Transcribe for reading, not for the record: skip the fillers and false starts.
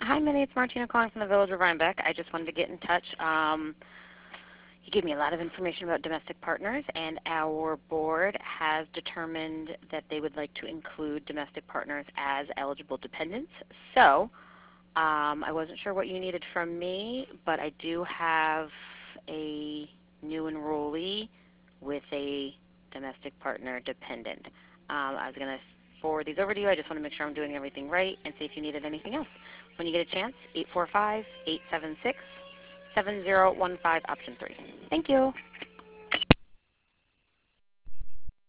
Hi, Minnie. It's Martina calling from the Village of Rhinebeck. I just wanted to get in touch. You gave me a lot of information about domestic partners, and our board has determined that they would like to include domestic partners as eligible dependents. So I wasn't sure what you needed from me, but I do have a new enrollee with a domestic partner dependent. I was going to forward these over to you. I just want to make sure I'm doing everything right and see if you needed anything else. When you get a chance, 845-876-7015, option 3. Thank you.